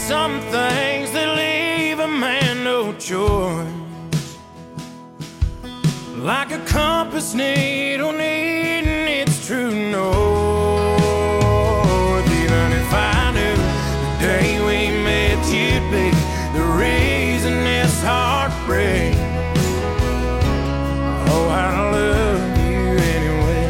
some things that leave a man no choice, like a compass needle needing its true north. Even if I knew the day we met you'd be the reason this heart breaks, oh, I love you anyway.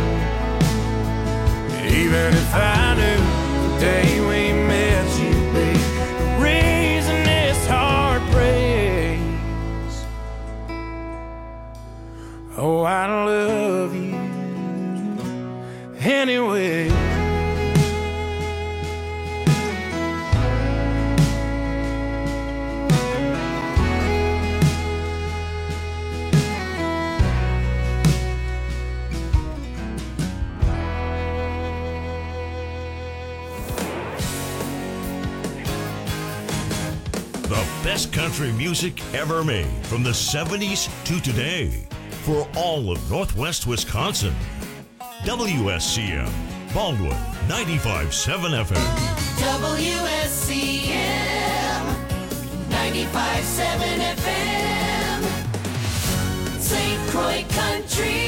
Even if I knew the day we met you'd be the reason this heart breaks, oh, I love you anyway. The best country music ever made from the 70s to today for all of Northwest Wisconsin. WSCM, Baldwin, 95.7 FM. WSCM 95.7 FM, St. Croix Country.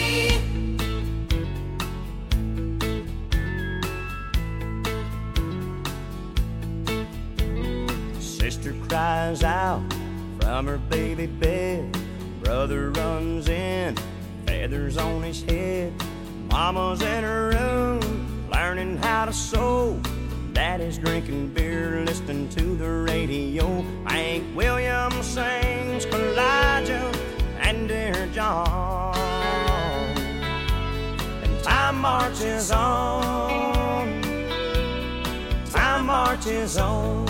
Sister cries out from her baby bed. Brother runs in, feathers on his head. Mama's in her room, learning how to sew. Daddy's drinking beer, listening to the radio. Hank Williams sings Elijah and Dear John. And time marches on, time marches on.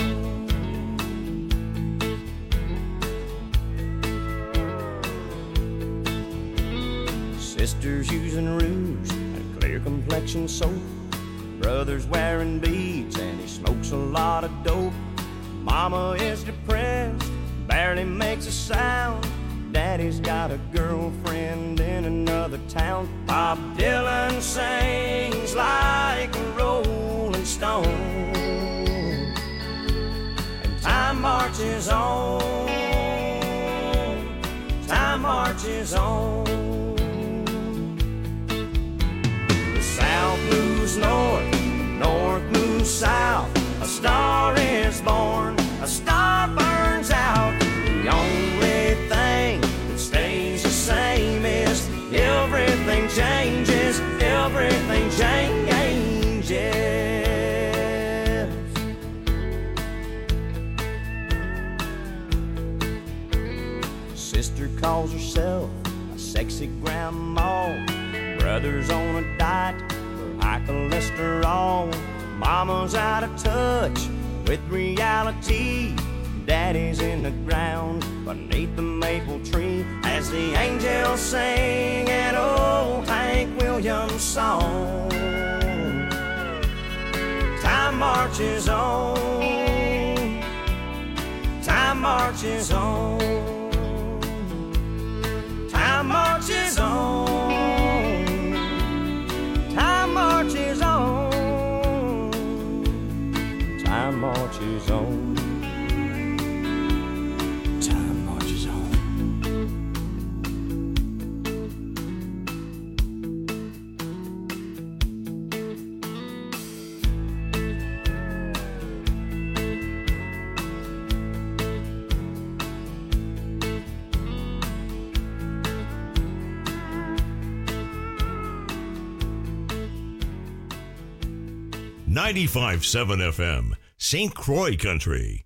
Sister's using rouge and clear complexion soap. Brother's wearing beads and he smokes a lot of dope. Mama is depressed, barely makes a sound. Daddy's got a girlfriend in another town. Bob Dylan sings like a rolling stone. And time marches on, time marches on. South moves north, north moves south. A star is born, a star burns out. The only thing that stays the same is everything changes, everything changes. Sister calls herself a sexy grandma. Brother's on a diet for high cholesterol. Mama's out of touch with reality. Daddy's in the ground beneath the maple tree as the angels sing an old Hank Williams song. Time marches on, time marches on, time marches on. Time marches on, time marches on, time marches on. .95.7 FM, St. Croix Country.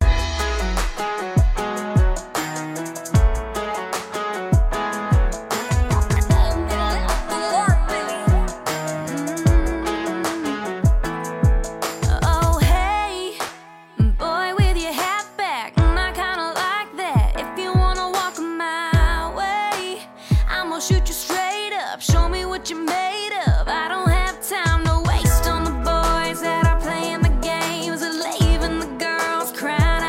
Crying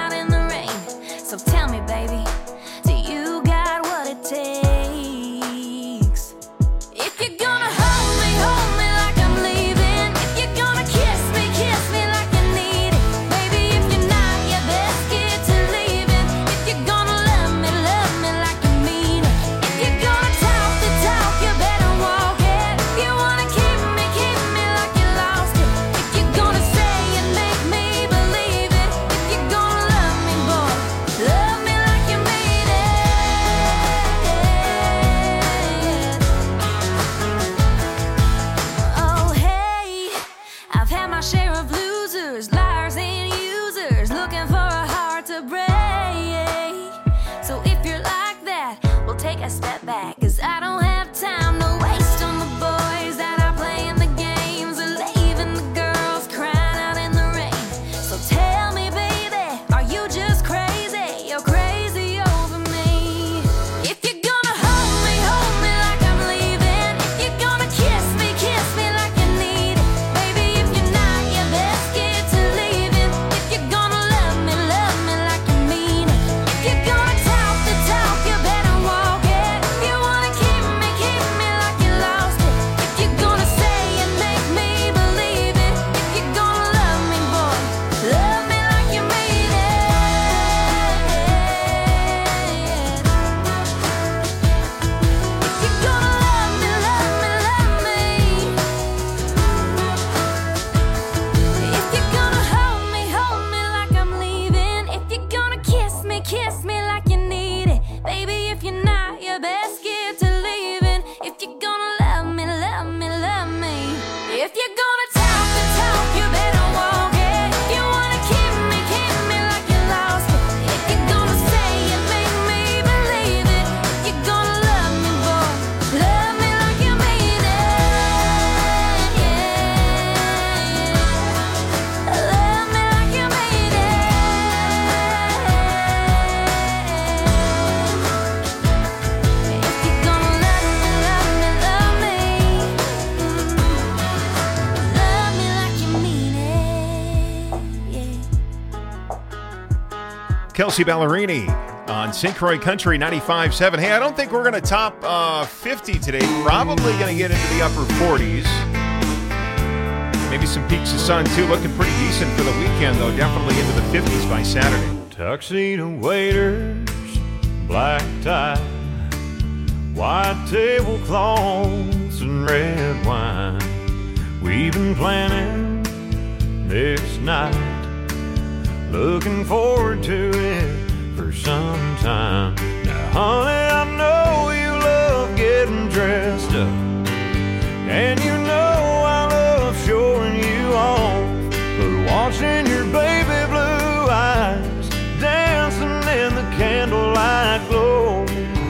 Kelsey Ballerini on St. Croix Country 95.7. Hey, I don't think we're going to top 50 today. Probably going to get into the upper 40s. Maybe some peaks of sun, too. Looking pretty decent for the weekend, though. Definitely into the 50s by Saturday. Tuxedo waiters, black tie, white tablecloths and red wine. We've been planning this night, looking forward to it for some time. Now, honey, I know you love getting dressed up, and you know I love showing you off, but watching your baby blue eyes dancing in the candlelight glow,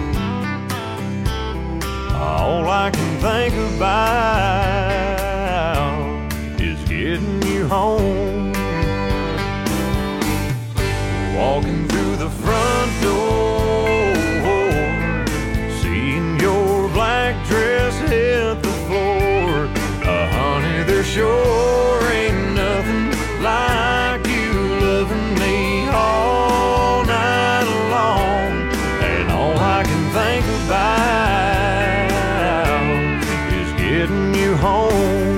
all I can think about is getting you home. Walking through the front door, seeing your black dress hit the floor. Honey, there sure ain't nothing like you loving me all night long. And all I can think about is getting you home.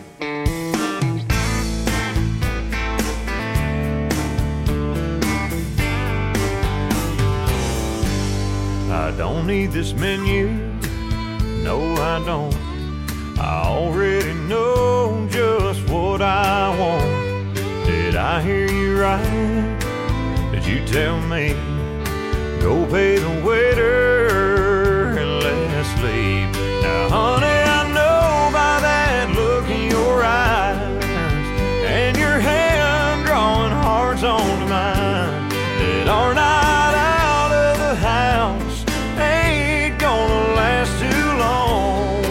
I don't need this menu, no I don't. I already know just what I want. Did I hear you right? Did you tell me, go pay the waiter and let's leave? Now honey, I know by that look in your eyes and your hand drawing hearts onto mine, that our night out of the house ain't gonna last too long,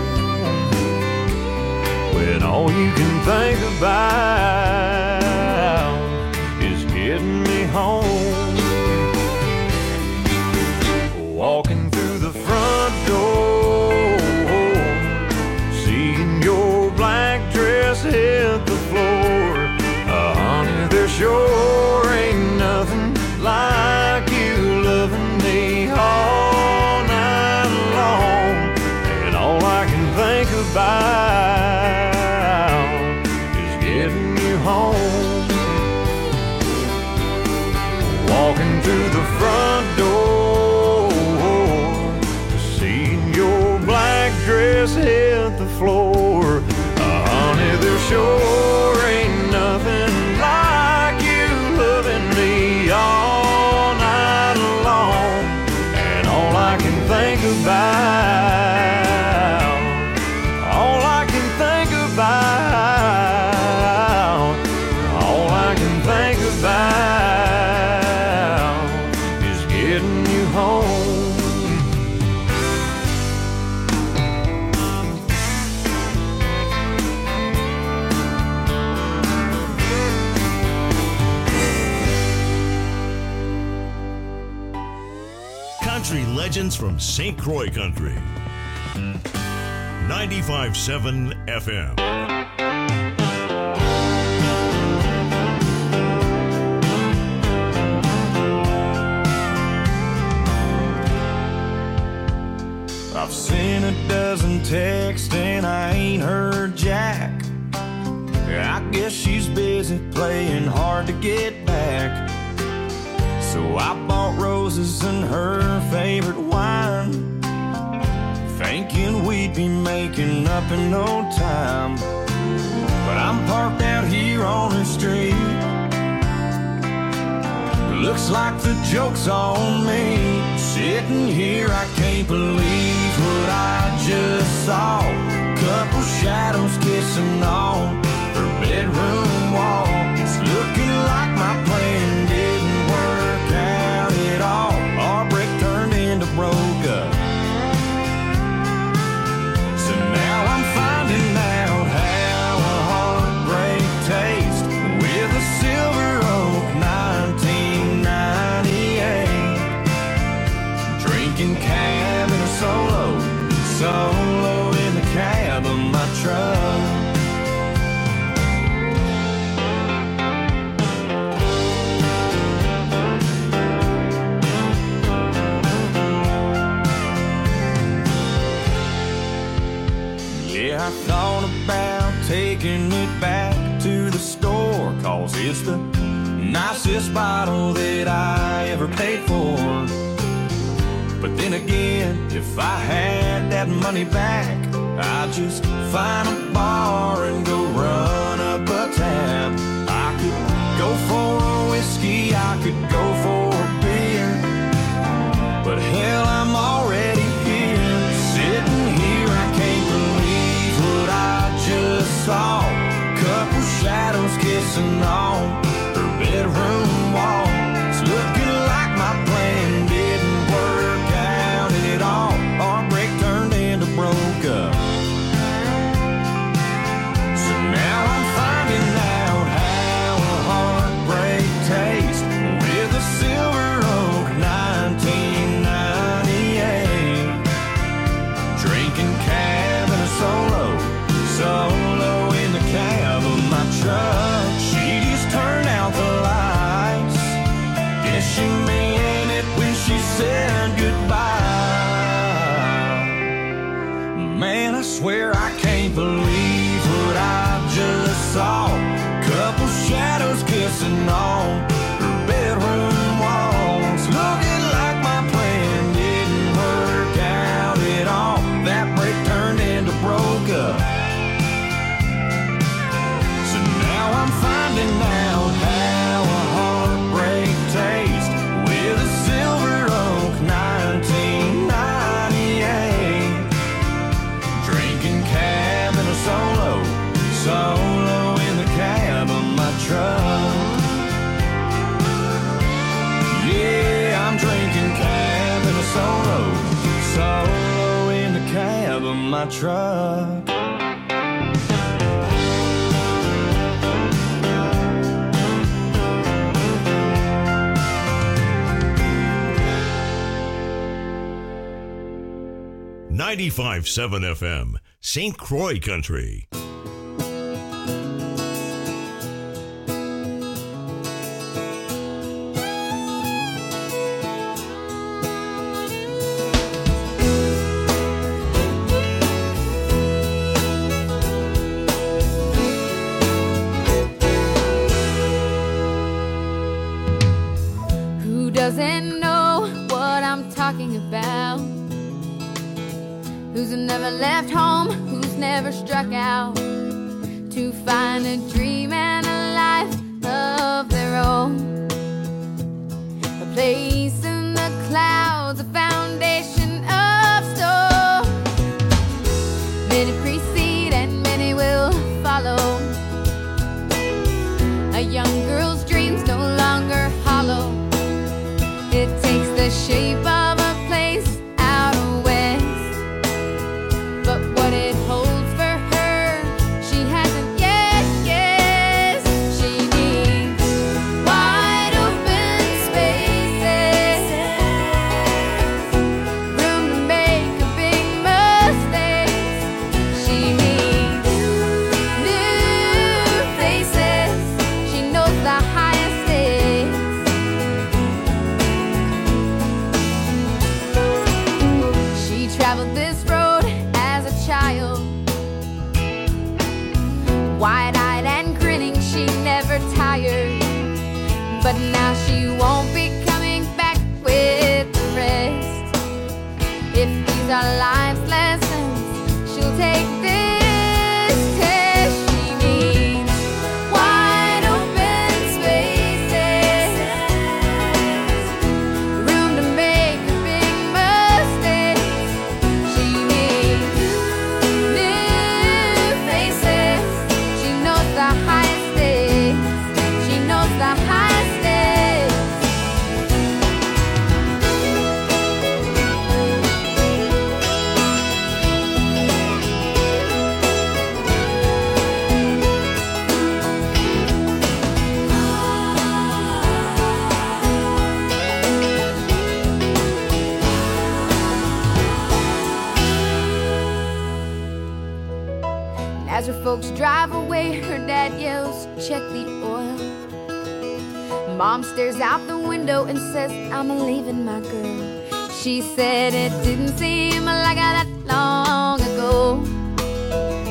when all you can think about is getting me home. Walking through the front door, seeing your black dress hit the floor. Honey, there sure ain't nothing like you loving me all night long. And all I can think about is getting you home. Walking through the front door, seeing your black dress hit the floor. Honey, there sure ain't nothing like you loving me all night long. And all I can think about, all I can think about, all I can think about is getting you home. Country legends from St. Croix Country. 95.7 FM. I've seen a dozen texts and I ain't heard Jack. I guess she's busy playing hard to get back. So I bought roses and her favorite wine, thinking we'd be making up in no time. But I'm parked out here on her street. Looks like the joke's on me. Sitting here, I can't believe what I just saw. Couple shadows kissing on her bedroom wall. It's looking like my plan didn't work out at all. Our break turned into broke up. So now I'm finding out how a heartbreak tastes with a Silver Oak 1998. Drinking cab in a solo in the cab of my truck. Yeah, I thought about taking it back to the store, 'cause it's the nicest bottle that I ever paid for. But then again, if I had that money back, I'd just find a bar and go run up a tab. I could go for a whiskey, I could go for a beer, but hell, I'm already here, sitting here. I can't believe what I just saw. Couple shadows kissing on her bedroom wall. It's looking like my plan didn't work out at all. Heartbreak turned into broke up. So now I'm finding out how a heartbreak tastes with a Silver Oak 1998. Drinking cab and a solo in the cab of my truck. She just turned out the lights. Guess she meant it when she said goodbye. Man, I swear I can't believe what I just saw. Couple shadows kissing on her bedroom walls. Looking like my plan didn't work out at all. That break turned into broke up. So now I'm finding out how a heartbreak tastes with a Silver Oak 1998. Drinking cab and a solo in the cab of my truck. Yeah, I'm drinking cab and a solo in the cab of my truck. .95.7 FM, St. Croix Country. Who doesn't know what I'm talking about? Who's never left home, who's never struck out to find a dream and a life of their own. A place in the clouds, a foundation of stone. Many precede and many will follow. A young girl's dreams no longer hollow. It takes the shape of a place out west, but what it holds for her, she hasn't yet guessed. She needs wide open spaces, room to make a big mistake. She needs new faces. She knows the highest stakes. She traveled this road as a child, wide-eyed and grinning, she never tired. But now she won't be coming back with the rest. If these are life's lessons, she'll take this test. She needs wide open spaces, room to make a big mistake. She needs new faces. She knows the highest stakes. She knows the highest stakes. As her folks drive away, her dad yells, "Check the oil." Mom stares out the window and says, "I'm leaving my girl." She said it didn't seem like that long ago.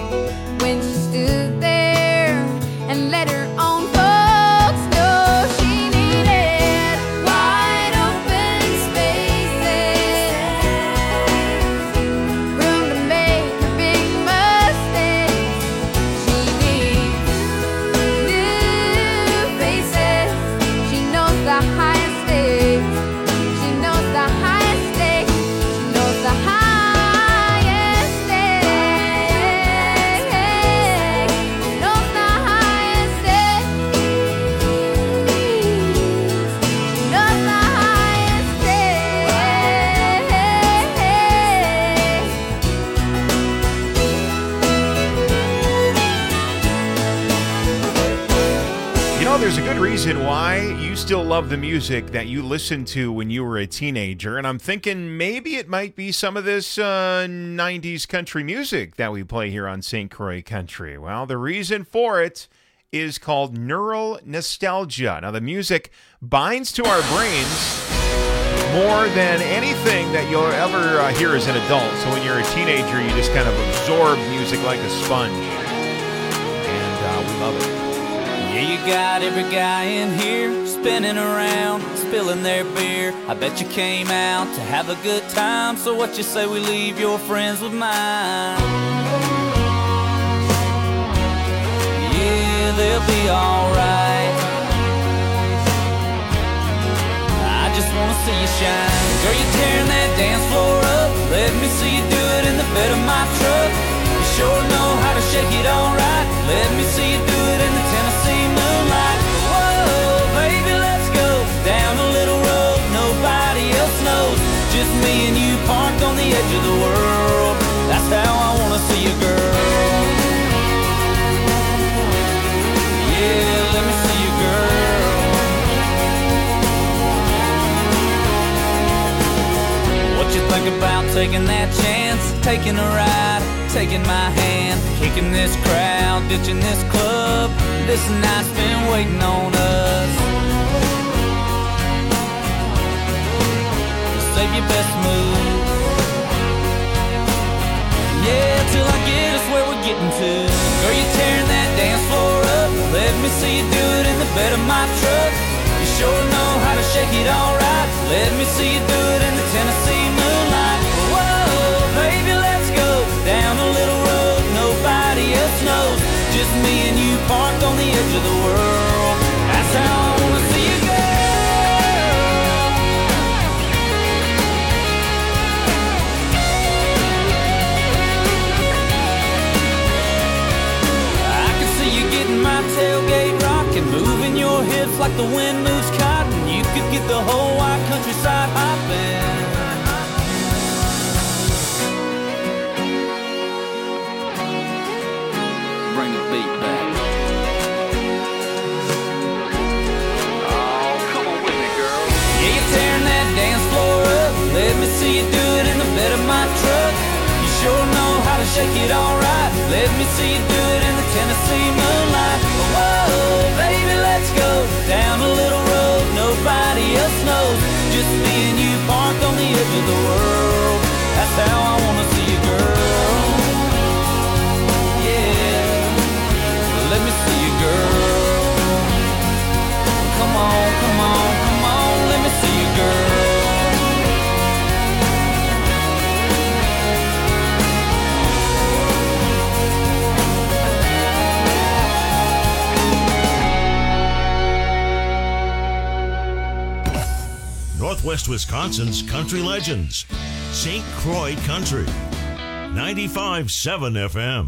Well, there's a good reason why you still love the music that you listened to when you were a teenager, and I'm thinking maybe it might be some of this 90s country music that we play here on St. Croix Country. Well, the reason for it is called neural nostalgia. Now, the music binds to our brains more than anything that you'll ever hear as an adult. So when you're a teenager, you just kind of absorb music like a sponge, and we love it. Yeah, you got every guy in here spinning around, spilling their beer. I bet you came out to have a good time. So what you say we leave your friends with mine? Yeah, they'll be alright. I just wanna see you shine. Girl, you tearing that dance floor up. Let me see you do it in the bed of my truck. You sure know how to shake it alright. Let me see you do it in the Tennessee moonlight. Whoa, baby, let's go down a little road nobody else knows. Just me and you parked on the edge of the world. That's how I wanna see you, girl. Yeah, let me see you, girl. What you think about taking that chance? Taking a ride, taking my hand, kicking this crowd, ditching this club. This night's been waiting on us. Save your best move. Yeah, till I get us where we're getting to. Girl, you tearing that dance floor up. Let me see you do it in the bed of my truck. You sure know how to shake it alright. Let me see you do it in the Tennessee moonlight. Whoa, baby, let's go down a little road nobody else knows. Just me and you parked on the edge of the world. That's how I wanna see you, girl. I can see you getting my tailgate rocking, moving your hips like the wind moves cotton. You could get the whole wide countryside hopping. Bring the beat back. Oh, come on with me, girl. Yeah, you're tearing that dance floor up. Let me see you do it in the bed of my truck. You sure know how to shake it alright. Let me see you do it in the Tennessee moonlight. Whoa, baby, let's go down a little road nobody else knows. Just me and you parked on the edge of the world. That's how I wanna see you, girl. Let me see you, girl. Come on, come on, come on. Let me see you, girl. Northwest Wisconsin's country legends. St. Croix Country. 95.7 FM.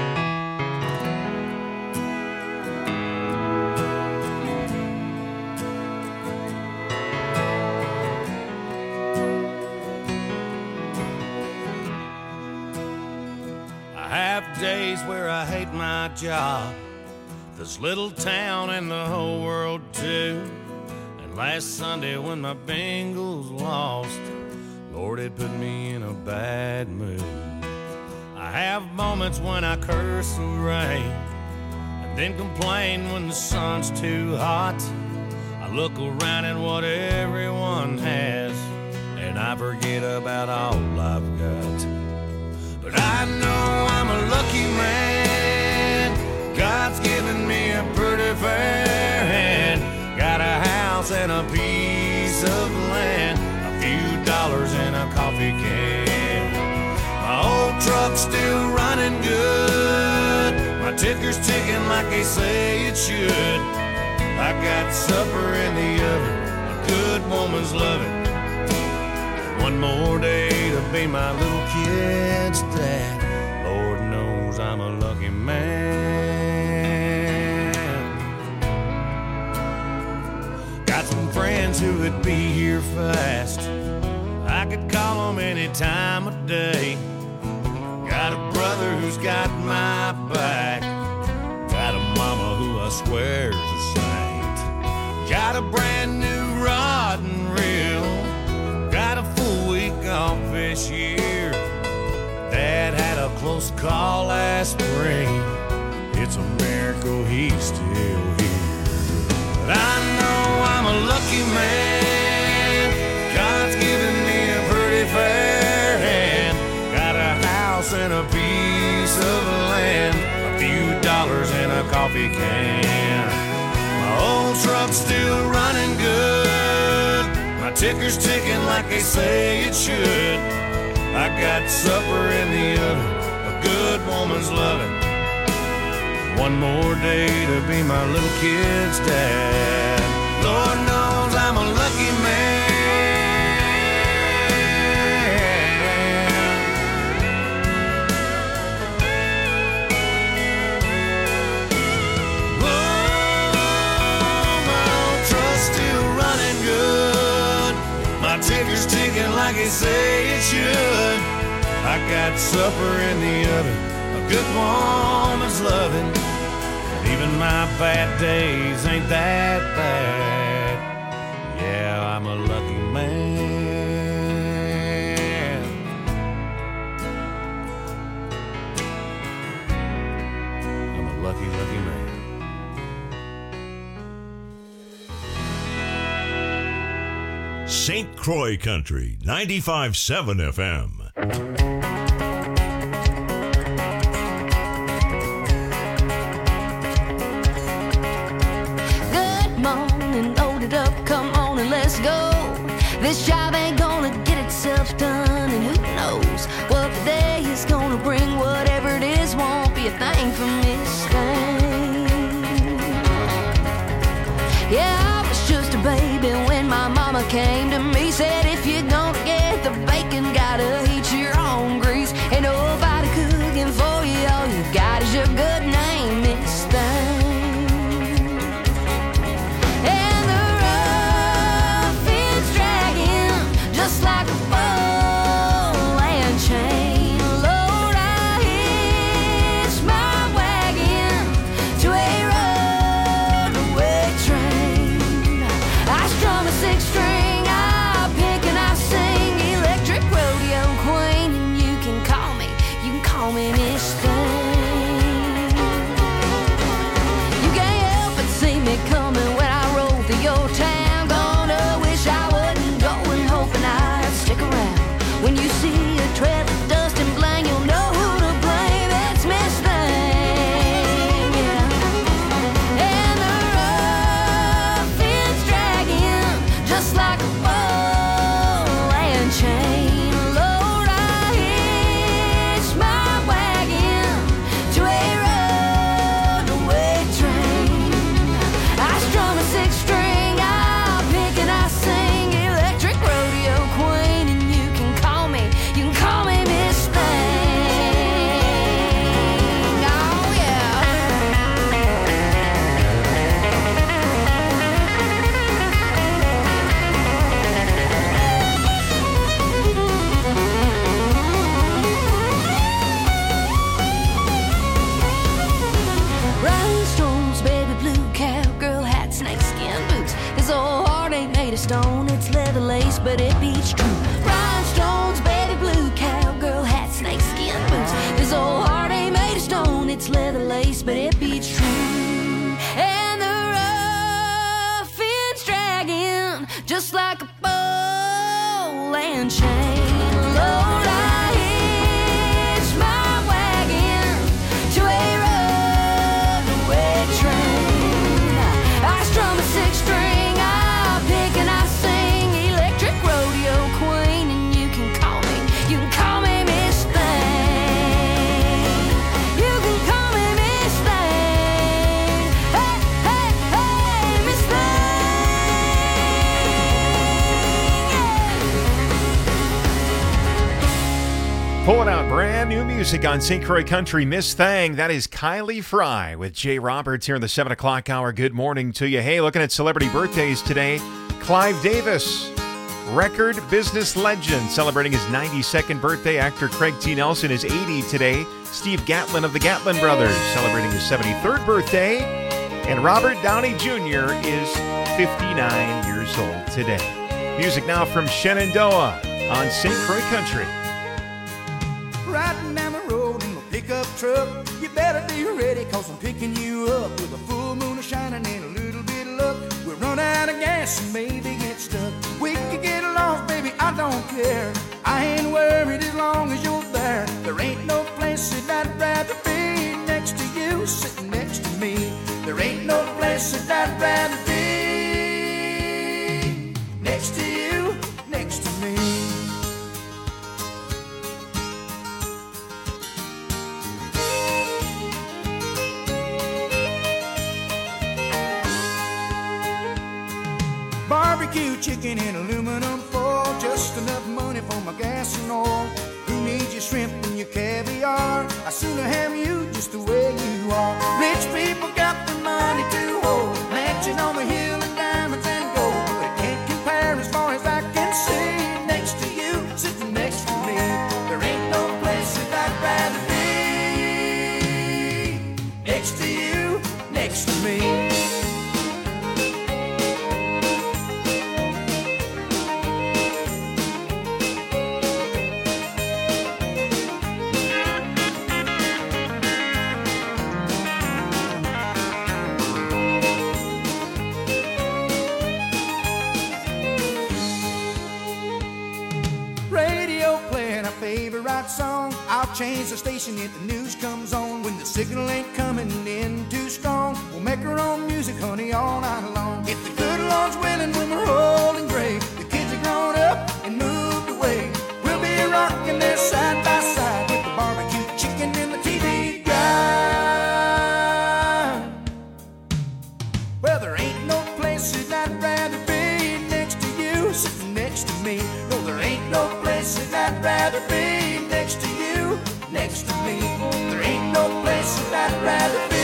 Days where I hate my job, this little town and the whole world too. And last Sunday when my Bengals lost, Lord, it put me in a bad mood. I have moments when I curse the rain and then complain when the sun's too hot. I look around at what everyone has and I forget about all I've got. But I know I'm a lucky man. God's given me a pretty fair hand. Got a house and a piece of land, a few dollars in a coffee can. My old truck's still running good. My ticker's ticking like they say it should. I got supper in the oven, a good woman's loving. One more day to be my little kid's dad. Lord knows I'm a lucky man. Got some friends who would be here fast. I could call them any time of day. Got a brother who's got my back. Got a mama who I swear's the same. Got a brand new rod and reel. Got a full week off this year. Dad had a close call last spring. It's a miracle he's still here. But I know I'm a lucky man. God's given me a pretty fair hand. Got a house and a piece of land, a few dollars and a coffee can. My old truck's still running good. My ticker's ticking like they say it should. I got supper in the oven, a good woman's loving. One more day to be my little kid's dad. Lord knows I'm a lucky man. Ticker's ticking like they say it should. I got supper in the oven, a good woman's loving. Even my bad days ain't that bad. Yeah, I'm a lucky man. I'm a lucky, lucky man. St. Croix Country, 95.7 FM. Good morning, load it up, come on and let's go. This job ain't gonna get itself done, and who knows what the day is gonna bring. Whatever it is won't be a thing for Miss Thing. Yeah, I was just a baby when my mama came to me, said if you're gonna get the bacon, gotta heat your own grease. Ain't nobody cooking for you, all you got is your good name, Miss Thing. And the rough is dragging just like a ball and chain. Lord, I hitch my wagon to a runaway train. I strum a six-string, I pick and I sing, electric rodeo queen, and you can call me Miss Thing. You can't help but see me coming when I roll through your town. Gonna wish I wasn't going, hoping I'd stick around. When you see a trail of dust and blang, you'll know who to blame. It's Miss Thing, yeah. And the rough is dragging just like a ball and chain. Lord, I hitch my wagon to a runaway train. I strum a six-string, I pick and I sing, electric rodeo queen, and you can call me Miss Thing. Oh yeah. Rhinestones, baby blue, cowgirl hat, snakeskin boots. This old heart ain't made of stone, it's leather lace, but it beats true. Rhinestones, baby blue, cowgirl hat, snakeskin boots. This old heart ain't made of stone, it's leather lace, but it beats true. And the rough ends dragging just like a ball and chain. Lord, I hitch my wagon to a runaway train. I strum a six-string, I pick and I sing, electric rodeo queen, and you can call me Miss Thing. You can call me Miss Thing. Hey, hey, hey, Miss Thing. Yeah. Pulling out brand new music on St. Croix Country, Miss Thing. That is Kylie Fry with Jay Roberts here in the 7 o'clock hour. Good morning to you. Hey, looking at celebrity birthdays today. Clive Davis, record business legend, celebrating his 92nd birthday. Actor Craig T. Nelson is 80 today. Steve Gatlin of the Gatlin Brothers, celebrating his 73rd birthday. And Robert Downey Jr. is 59 years old today. Music now from Shenandoah on St. Croix Country. Riding down the road in my pickup truck, you better be ready, cause I'm picking you up with a full moon shining and a little bit of luck. We'll run out of gas and maybe get stuck. We could get lost, baby, I don't care. I ain't worried as long as you're there. There ain't no place that I'd rather be next to you, sitting next to me. There ain't no place that I'd rather be next to you, next to me. Barbecue chicken in aluminum foil, just enough money for my gas and oil. Who needs your shrimp and your caviar? I'd sooner have you just the way you are. Rich people got the money to hold, mansion on the hill and diamonds and gold, but it can't compare as far as I can see. Next to you, sitting next to me, there ain't no place that I'd rather be. Next to you, next to me. Song. I'll change the station if the news comes on. When the signal ain't coming in too strong, we'll make our own music, honey, all night long. If the good Lord's willing, when we're old and gray, the kids are grown up and moved away, we'll be rocking there side by side with the barbecue chicken and the TV guide. Well, there ain't no place that I'd rather be next to you, sitting next to me. No, there ain't no place that I'd rather be next to you, next to me. There ain't no place that I'd rather be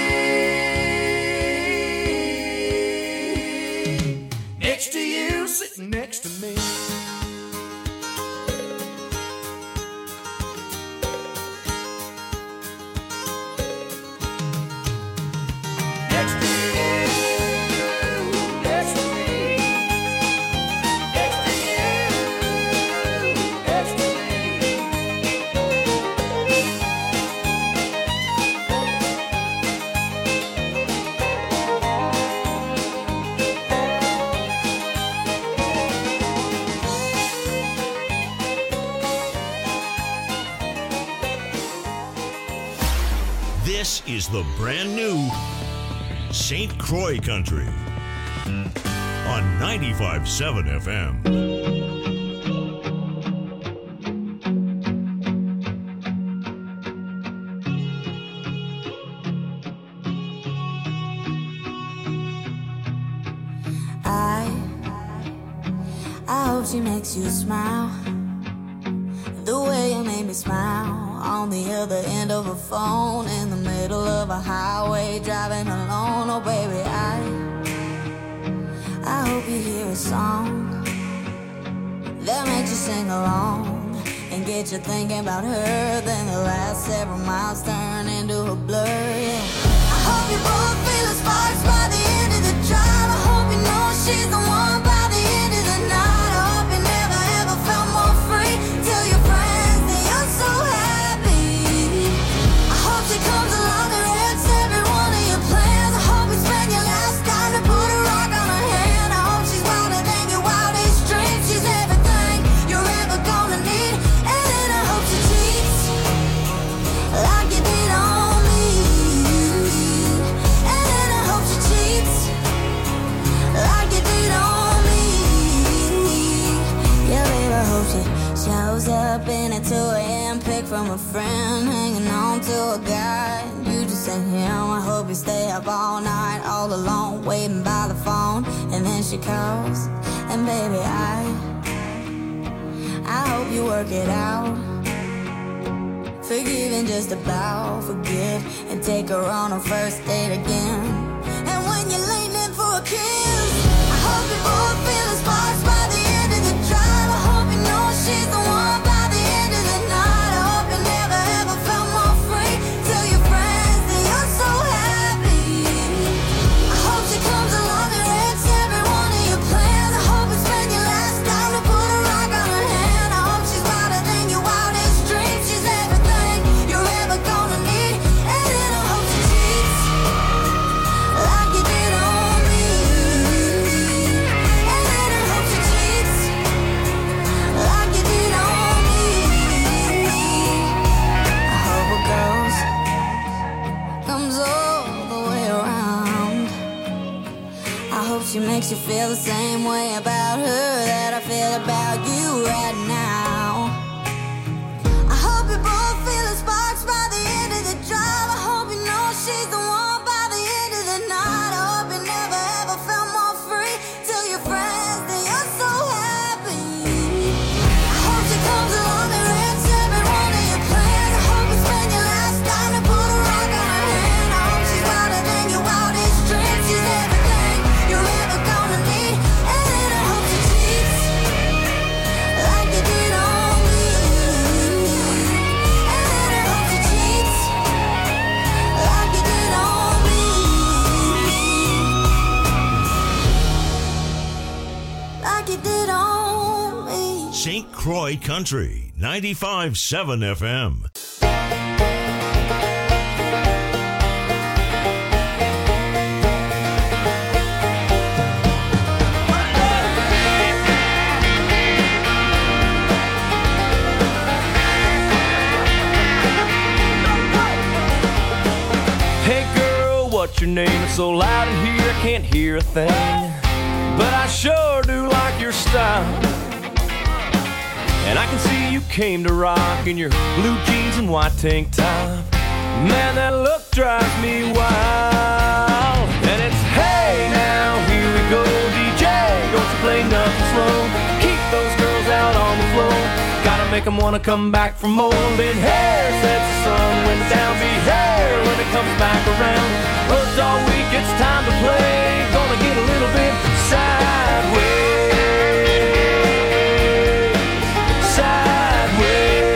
next to you, sitting next to me. Next to you, next to me. Next to you, next to me. This is the brand new St. Croix Country on 95.7 FM. I hope she makes you smile the way you made me smile on the other end of a phone in the middle of a highway driving alone. Oh baby, I hope you hear a song that makes you sing along and get you thinking about her. Then the last several miles turn into a blur, yeah. I hope you both feel the sparks by the end of the drive. I hope you know she's the one by the end of the night. I hope you never ever felt more free. Tell your friends that you're so happy. I hope she comes along and wrecks every one of your plans. I hope you spend your last time to put a rock on her hand. I hope she's wilder than your wildest dreams. She's everything you're ever gonna need. And then I hope she cheats like you did on me. And then I hope she cheats like you did on me. Yeah, baby, I hope she shows up in a 2 a.m. pic from a friend, hanging on to a guy. You just ain't him. I hope you stay up all night, all alone, waiting by the phone. And then she calls, and baby, I hope you work it out. Forgive and just about forget, and take her on a first date again. And when you're leaning in for a kiss, I hope you both feel the sparks by the end of the drive. I hope you know she's the one by the end of the night. I hope you never ever felt more free. Tell your friends that you're so happy. I hope she comes along and wrecks comes all the way around. I hope she makes you feel the same way about her that I feel about you right now. I hope you both feel the sparks by the end of the drive. I hope you know she's the one by the end of the night. I hope you never ever felt more free. Tell your friends that you're so happy. I hope she comes along and wrecks every one of your plans. I hope you spend your last dime to put a rock on her hand. I hope she's wilder than your wildest dreams. She's everything you're ever gonna need. And I hope she cheats like you did on me. And I hope she cheats like you did on me. Like you did on me. St. Croix Country, 95.7 FM. Hey girl, what's your name? It's so loud in here I can't hear a thing. But I sure do like your style. And I can see you came to rock in your blue jeans and white tank top. Man, that look drives me wild. And it's hey now, here we go, DJ. Don't you play nothing slow. Keep those girls out on the floor. Gotta make them wanna come back for more. Been hair since the sun went down. Be hair when it comes back around. Worked all week, it's time to play. Gonna get a little bit sideways. Sideways.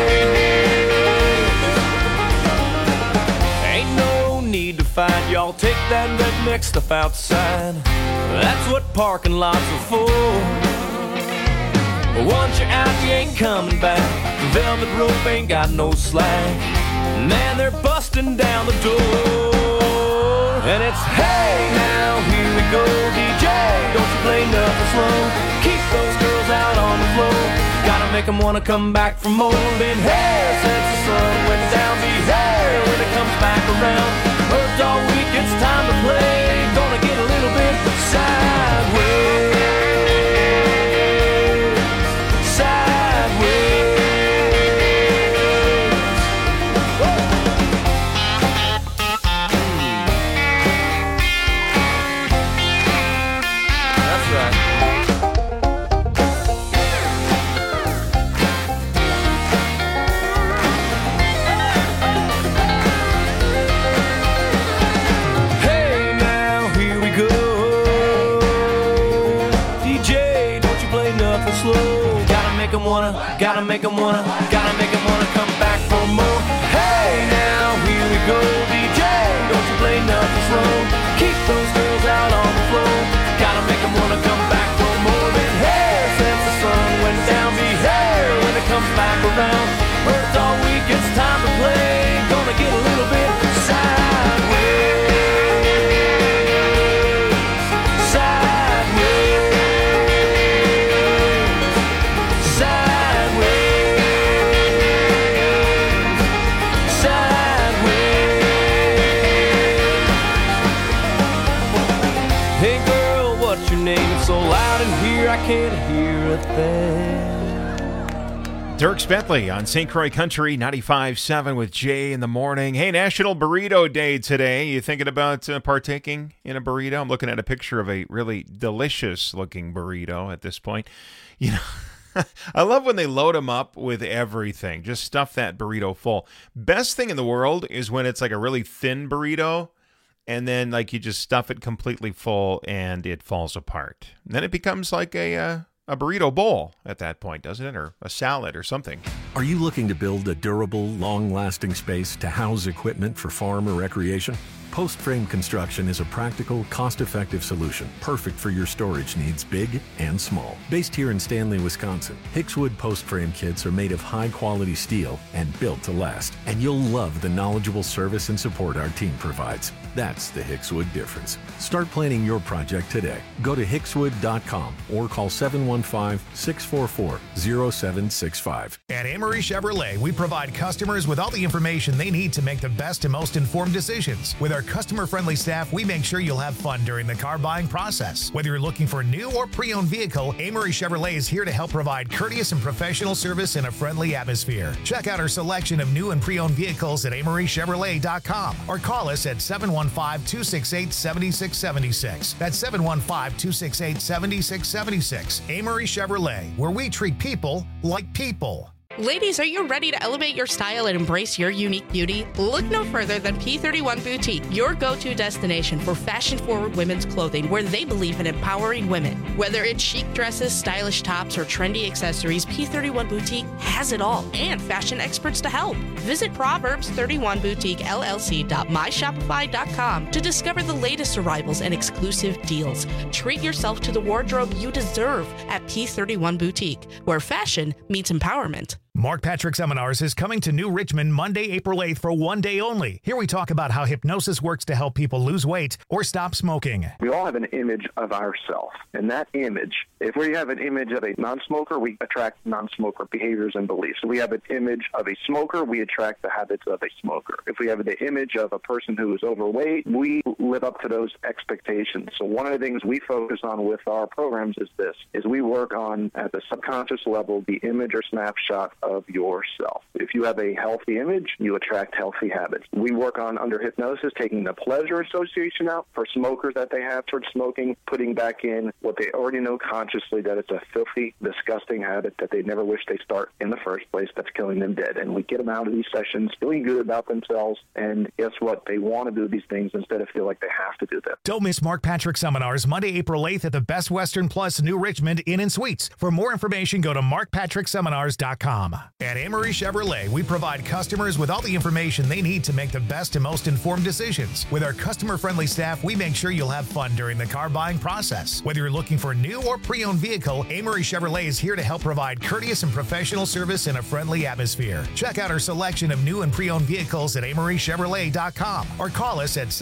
Ain't no need to fight, y'all. Take that red mix stuff outside. That's what parking lots are for. But once you're out, you ain't coming back. Velvet rope ain't got no slack. Man, they're busting down the door. And it's hey now, here we go, DJ. Don't you play nothing slow. Keep those girls out on the floor. Gotta make them wanna come back for more. Been here since the sun went down. Be here when it comes back around. Worked all week, it's time to play. Gonna get a little bit sideways. Gotta make them wanna come back for more. Hey now, here we go, DJ. Don't you play nothing slow. Keep those girls out on the floor. Gotta make them wanna come back for more. Been here since the sun went down. Be here when it comes back around. Worked all week, it's time to play. Gonna get a little bit sideways. So loud in here I can't hear a thing. Dierks Bentley on St. Croix Country 95.7 with Jay in the morning. Hey, National Burrito Day today. You thinking about partaking in a burrito? I'm looking at a picture of a really delicious looking burrito at this point. You know, I love when they load them up with everything. Just stuff that burrito full. Best thing in the world is when it's like a really thin burrito. And then, like, you just stuff it completely full, and it falls apart. And then it becomes like a burrito bowl at that point, doesn't it? Or a salad or something. Are you looking to build a durable, long-lasting space to house equipment for farm or recreation? Post Frame Construction is a practical, cost-effective solution, perfect for your storage needs, big and small. Based here in Stanley, Wisconsin, Hickswood Post Frame kits are made of high-quality steel and built to last. And you'll love the knowledgeable service and support our team provides. That's the Hickswood difference. Start planning your project today. Go to hickswood.com or call 715-644-0765. At Amory Chevrolet, we provide customers with all the information they need to make the best and most informed decisions. With our customer-friendly staff, we make sure you'll have fun during the car buying process. Whether you're looking for a new or pre-owned vehicle, Amory Chevrolet is here to help provide courteous and professional service in a friendly atmosphere. Check out our selection of new and pre-owned vehicles at AmoryChevrolet.com or call us at 715-268-7676. That's 715-268-7676. Amory Chevrolet, where we treat people like people. Ladies, are you ready to elevate your style and embrace your unique beauty? Look no further than P31 Boutique, your go-to destination for fashion-forward women's clothing where they believe in empowering women. Whether it's chic dresses, stylish tops, or trendy accessories, P31 Boutique has it all and fashion experts to help. Visit Proverbs31BoutiqueLLC.myshopify.com to discover the latest arrivals and exclusive deals. Treat yourself to the wardrobe you deserve at P31 Boutique, where fashion meets empowerment. Mark Patrick Seminars is coming to New Richmond Monday, April 8th for one day only. Here we talk about how hypnosis works to help people lose weight or stop smoking. We all have an image of ourselves, and that image, if we have an image of a non-smoker, we attract non-smoker behaviors and beliefs. If we have an image of a smoker, we attract the habits of a smoker. If we have the image of a person who is overweight, we live up to those expectations. So one of the things we focus on with our programs is this, is we work on, at the subconscious level, the image or snapshot of yourself. If you have a healthy image, you attract healthy habits. We work on, under hypnosis, taking the pleasure association out for smokers that they have towards smoking, putting back in what they already know consciously, that it's a filthy, disgusting habit that they never wish they start in the first place, that's killing them dead. And we get them out of these sessions feeling good about themselves, and guess what? They want to do these things instead of feel like they have to do them. Don't miss Mark Patrick Seminars Monday, April 8th at the Best Western Plus New Richmond Inn and Suites. For more information, go to markpatrickseminars.com. At Amory Chevrolet, we provide customers with all the information they need to make the best and most informed decisions. With our customer-friendly staff, we make sure you'll have fun during the car buying process. Whether you're looking for a new or pre-owned vehicle, Amory Chevrolet is here to help provide courteous and professional service in a friendly atmosphere. Check out our selection of new and pre-owned vehicles at AmoryChevrolet.com or call us at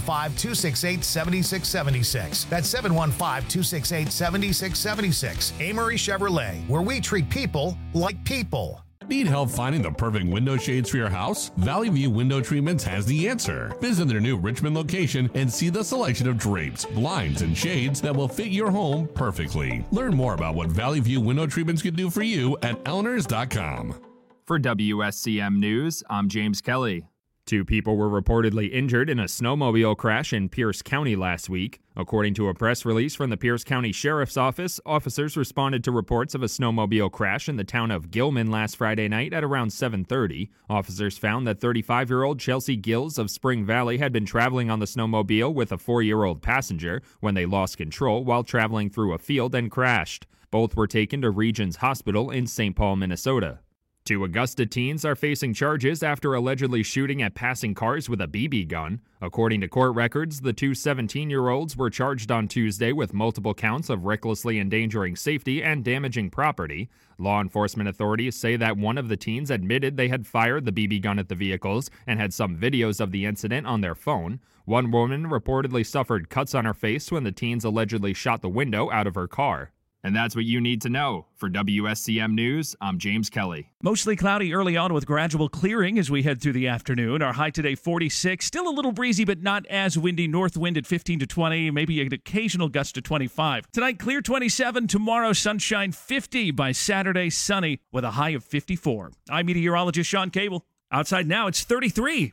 715-268-7676. That's 715-268-7676. Amory Chevrolet, where we treat people like people. Need help finding the perfect window shades for your house? Valley View Window Treatments has the answer. Visit their new Richmond location and see the selection of drapes, blinds, and shades that will fit your home perfectly. Learn more about what Valley View Window Treatments can do for you at Elinors.com. For WSCM News, I'm James Kelly. 2 people were reportedly injured in a snowmobile crash in Pierce County last week. According to a press release from the Pierce County Sheriff's Office, officers responded to reports of a snowmobile crash in the town of Gilman last Friday night at around 7:30. Officers found that 35-year-old Chelsea Gills of Spring Valley had been traveling on the snowmobile with a 4-year-old passenger when they lost control while traveling through a field and crashed. Both were taken to Regions Hospital in St. Paul, Minnesota. 2 Augusta teens are facing charges after allegedly shooting at passing cars with a BB gun. According to court records, the 2 17-year-olds were charged on Tuesday with multiple counts of recklessly endangering safety and damaging property. Law enforcement authorities say that one of the teens admitted they had fired the BB gun at the vehicles and had some videos of the incident on their phone. One woman reportedly suffered cuts on her face when the teens allegedly shot the window out of her car. And that's what you need to know. For WSCM News, I'm James Kelly. Mostly cloudy early on with gradual clearing as we head through the afternoon. Our high today 46, still a little breezy but not as windy. North wind at 15 to 20, maybe an occasional gust to 25. Tonight clear 27, tomorrow sunshine 50, by Saturday sunny with a high of 54. I'm meteorologist Sean Cable. Outside now it's 33.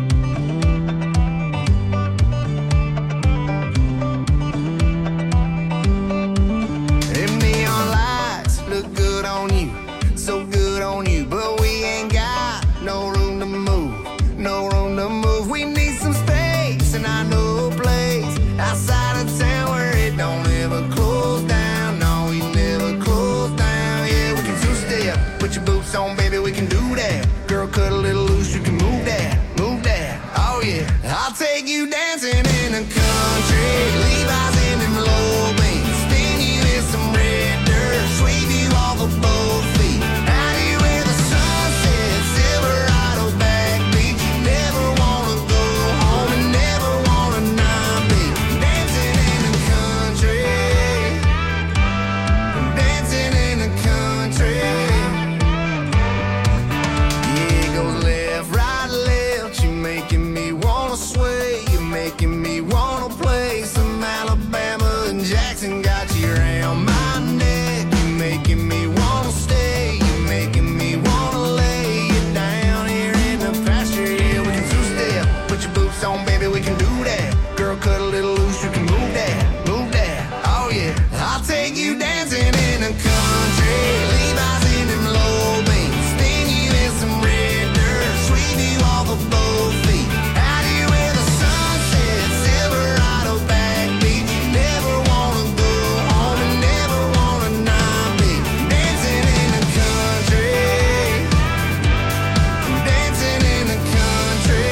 Look good on you, so good on you, but we ain't got no room to move, no room to move. We need some space, and I know a place outside of town where it don't ever close down. No, we never close down. Yeah, we can two-step, put your boots on, baby, we can do that. Girl, cut a little loose, you can move that, move that. take you dancing in the country. Levi's in them low beans. Spin you in some red dirt. Sweep you off of both feet. Out here where the sun sets. Silverado backbeat. You never wanna go home and never wanna not be dancing in the country. Dancing in the country. Yeah, it goes left, right, left. You making me wanna sway. You're making me wanna play some Alabama and Jackson. Got you around my neck. You're making me wanna stay. You're making me wanna lay you down here in the pasture. Yeah, we can two-step. Put your boots on, baby, we can do that. Girl, cut a little loose, you can move that, move that. Oh yeah, I'll take you dancing in the country. Levi's in them low beans. Spin you in some red dirt. Sweep you off of both feet. Out here where the sun sets. Silverado backbeat. You never wanna go home and never wanna not be dancing in the country. Dancing in the country.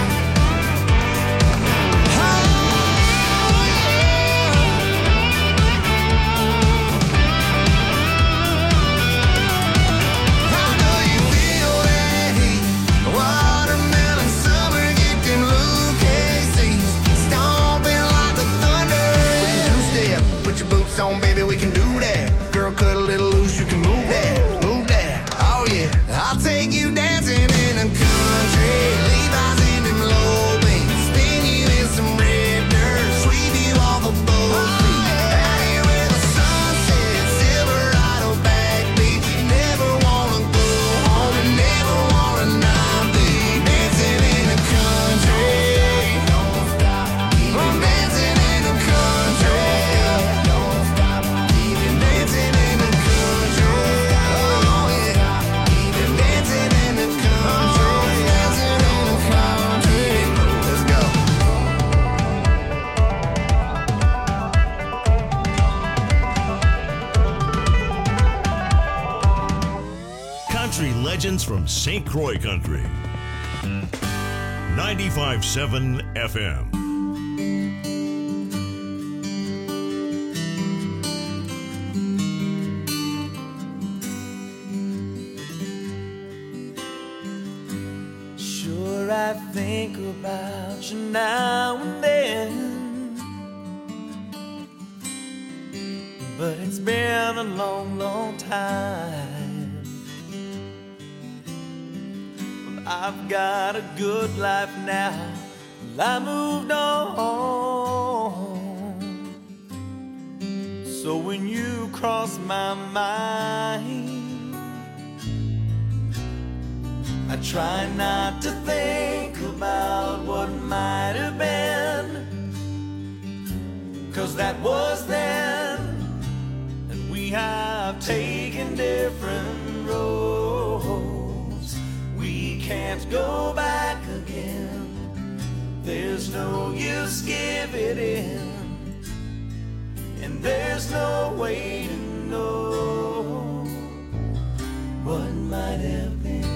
How do you feel that heat? Watermelon summer, get them Lucasies. Stomping like the thunder. Two-step, put your boots on, baby, we can do that. Girl, cut a little loose, you can move that, move that. Oh yeah, I'll take you dancing in the country. Levi's in them low beans. Spin you in some red dirt. Sweep you off of both feet. Out here where the sun sets. Silverado backbeat. You never wanna go home and never wanna not be dancing in the country. Don't stop, I'm dancing in the country. Don't stop, keep dancing in the country. Oh yeah, keep dancing in the country. Dancing in the country. Let's go. Country legends from St. Croix Country. 95.7 FM. Sure, I think about you now and then, but it's been a long, long time. Well, I've got a good life now. Well, I moved on. So when you cross my mind, I try not to think about what might have been, 'cause that was then, and we have taken different roads. We can't go back again. There's no use giving in, and there's no way to know what might have been.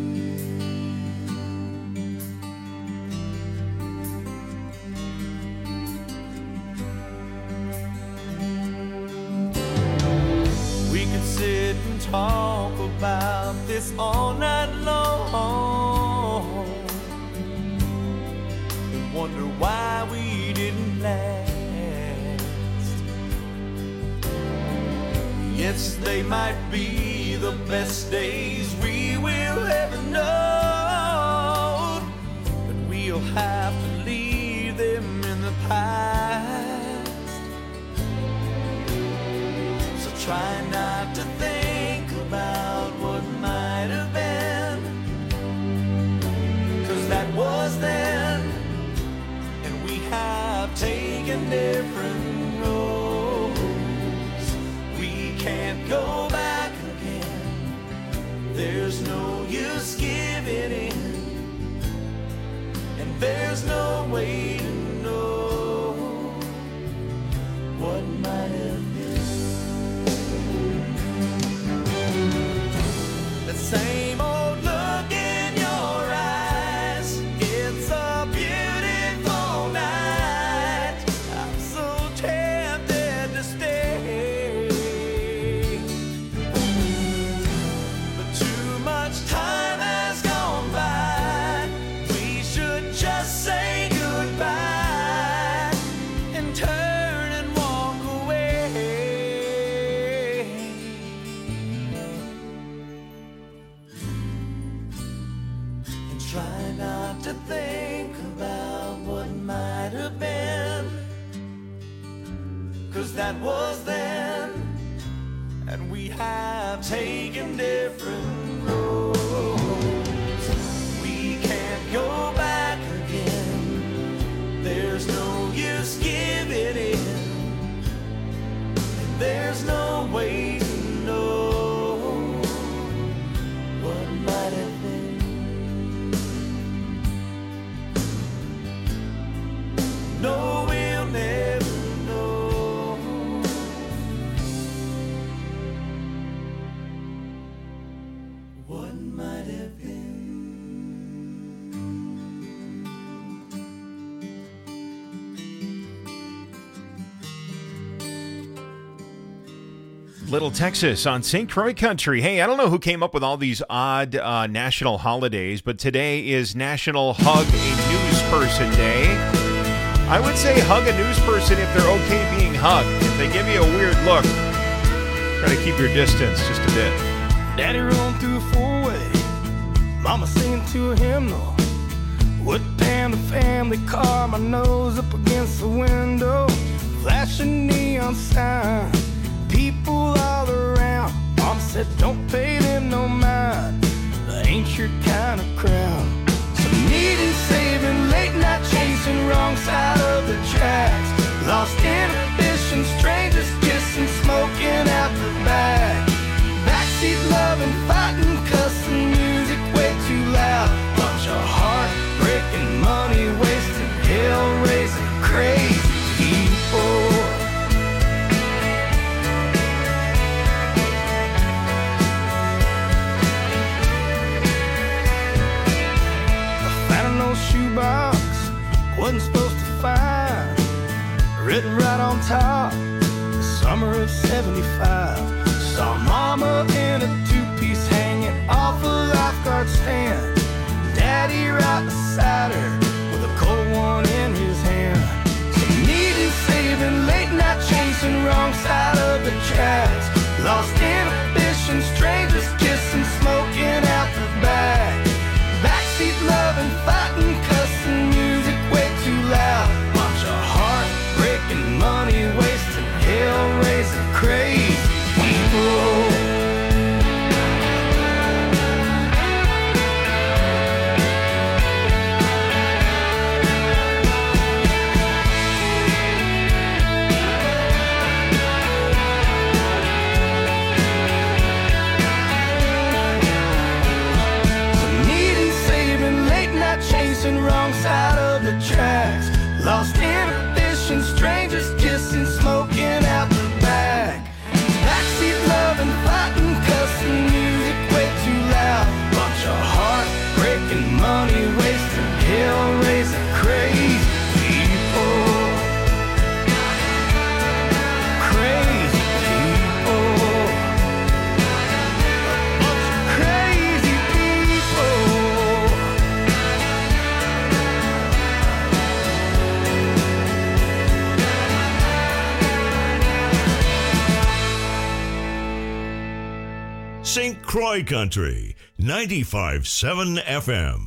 We could sit and talk about this all night long and wonder why we didn't last. Yes, they might be the best days we will ever know, but we'll have to leave them in the past. So try not to think about what might have been, 'cause that was then, and we have taken different roads. We can't go back again. There's no use giving in, and there's no way to know what might have been. The same old look in your eyes, it's a beautiful 'cause that was then, and we have taken different roads. We can't go back again. There's no use giving in. There's no way to know what might have been. No, we'll never know what might have been. Little Texas on St. Croix Country. Hey, I don't know who came up with all these odd national holidays, but today is National Hug a News Person Day. I would say hug a news person if they're okay being hugged. If they give you a weird look, try to keep your distance just a bit. Daddy rolling through a four-way, Mama singing to a hymnal. Wood pan, the family car, my nose up against the window. Flashing neon sign, people all around. Mom said, don't pay them no mind. They ain't your kind of crowd. Some needing saving, late night chasing, wrong side of the tracks. Lost inhibition, strangers kissing, smoking out the back. Backseat loving, fighting, cussing, music way too loud. Bunch of heartbreaking, money wasting, hell-raising, crazy people. Shoebox wasn't supposed to find, written right on top, the summer of 75. Saw Mama in a two-piece hanging off a lifeguard stand. Daddy right beside her with a cold one in his hand. Some needing saving, late night chasing, wrong side of the tracks. Lost inhibition, strangers kissing, smoking out the back. Backseat loving, fighting, cussing, music way too loud. Bunch of heartbreaking, money wasting, hell-raising, crazy people. Chasing wrong side of the tracks. Lost inhibition, strangers kissing, smoking out the back. Backseat loving, fighting, cussing, music way too loud. Bunch of heartbreaking, money wasting, hell-raising, crazy people. Crazy people. A bunch of crazy people. St. Croix Country, 95.7 FM.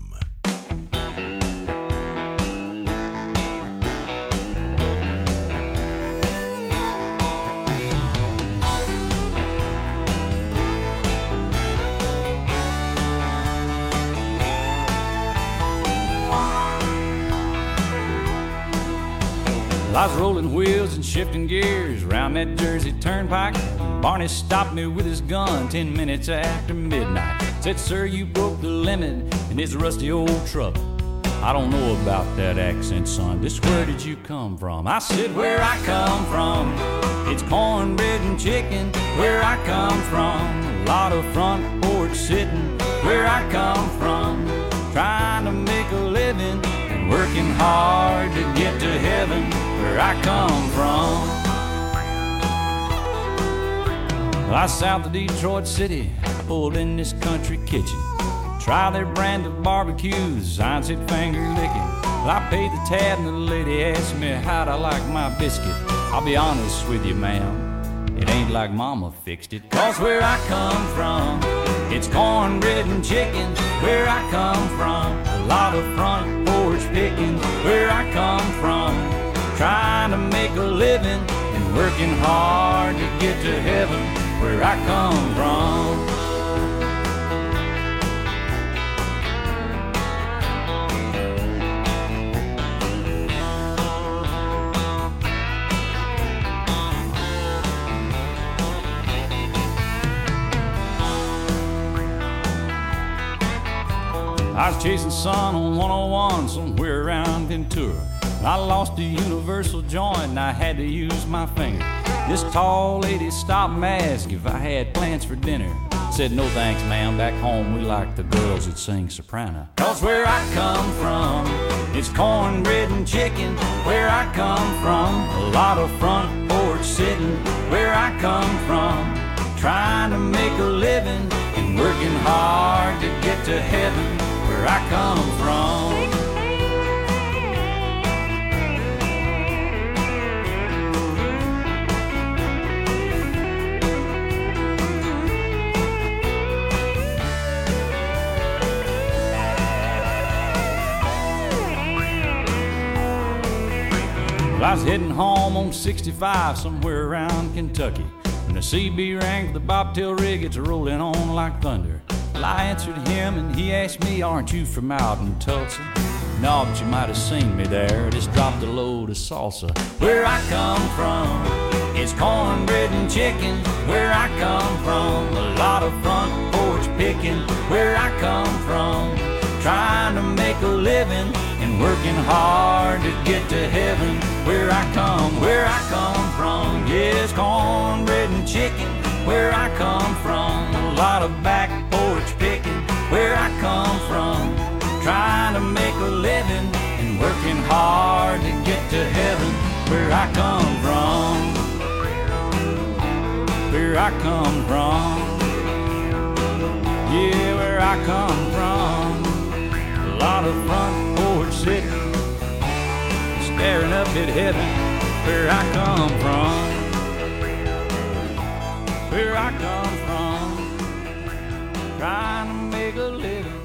I was rolling wheels and shifting gears around that Jersey turnpike. Barney stopped me with his gun 10 minutes after midnight. Said, sir, you broke the limit in this rusty old truck. I don't know about that accent, son. Just where did you come from? I said, where I come from, it's cornbread and chicken. Where I come from, a lot of front porch sitting. Where I come from, trying to make a living and working hard to get to heaven. Where I come from, I south of Detroit City, pulled in this country kitchen. Try their brand of barbecues, I said finger licking. Well, I paid the tab and the lady asked me how'd I like my biscuit. I'll be honest with you, ma'am, it ain't like mama fixed it. Cause where I come from, it's cornbread and chicken. Where I come from, a lot of front porch picking. Where I come from, trying to make a living and and working hard to get to heaven where I come from. I was chasing sun on 101 somewhere around Ventura. I lost a universal joint and I had to use my finger. This tall lady stopped and asked if I had plans for dinner. Said, no thanks, ma'am, back home we like the girls that sing soprano. 'Cause where I come from, it's cornbread and chicken. Where I come from, a lot of front porch sitting. Where I come from, trying to make a living and working hard to get to heaven. Where I come from. Well, I was heading home on 65 somewhere around Kentucky when the CB rang for the bobtail rig. It's rolling on like thunder. Well, I answered him and he asked me, aren't you from out in Tulsa? No, but you might have seen me there. Just dropped a load of salsa. Where I come from, it's cornbread and chicken. Where I come from, a lot of front porch picking. Where I come from, trying to make a living and working hard to get to heaven. Where I come from, yes, cornbread and chicken. Where I come from, a lot of back porch picking. Where I come from, trying to make a living and working hard to get to heaven. Where I come from, where I come from, yeah, where I come from. A lot of front porch sitting, staring up at heaven. Where I come from, where I come from, trying to make a living.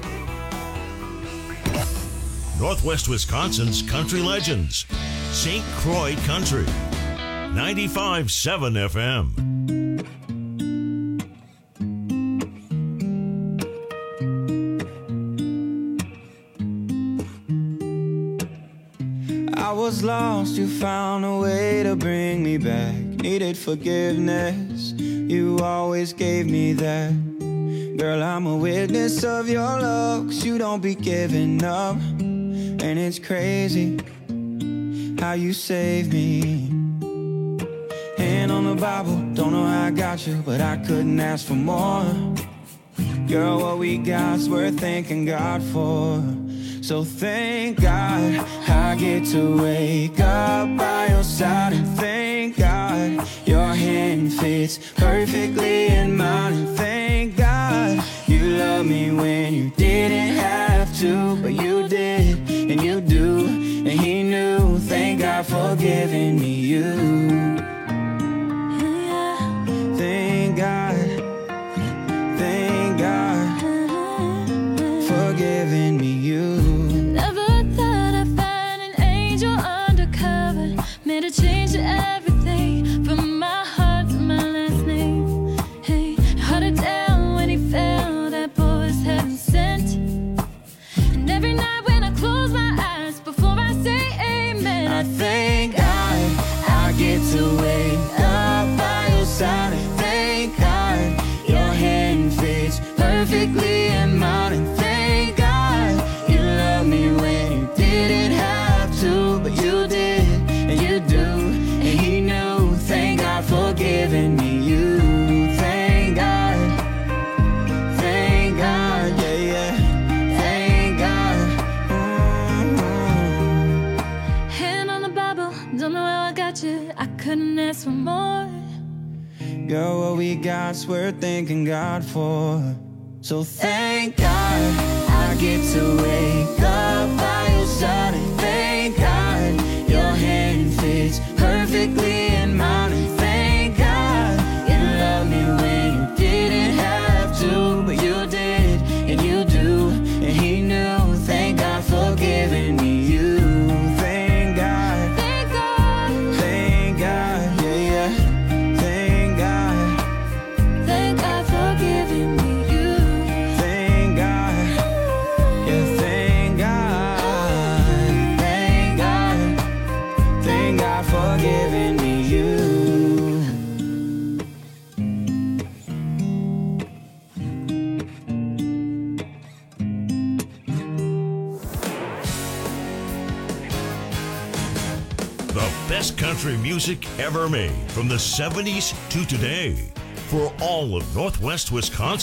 Northwest Wisconsin's country legends. St. Croix Country. 95.7 FM. I was lost, you found a way to bring me back. Needed forgiveness, you always gave me that. Girl, I'm a witness of your love, 'cause you don't be giving up. And it's crazy how you saved me. Hand on the Bible, don't know how I got you, but I couldn't ask for more. Girl, what we got's worth thanking God for. So thank God I get to wake up by your side. And thank God your hand fits perfectly in mine. And thank God you love me when you didn't have to, but you did, and you do, and he knew. Thank God for giving me you. Thank God, thank God for giving me you. Made a change to everything, from my heart to my last name. Hey, held it down when he fell, that boy was heaven sent. And every night when I close my eyes, before I say amen, I thank God I get to wake up by your side. And thank God your hand fits perfectly in mine. And thank God you love me when you didn't have to, but you did. And you do, and he knew. Thank God for giving me you. Thank God, yeah, yeah. Thank God. hand on the Bible, don't know how I got you, I couldn't ask for more. Girl, what we got's worth thanking God for. So thank God I get to wake up by your side. And thank God your hand fits perfectly in mine. And thank God you love me when you didn't have to, but you did, and you do, and he knew. Thank God for giving me you. Thank God, thank God, yeah, yeah. for giving me you. The best country music ever made from the 70s to today for all of Northwest Wisconsin.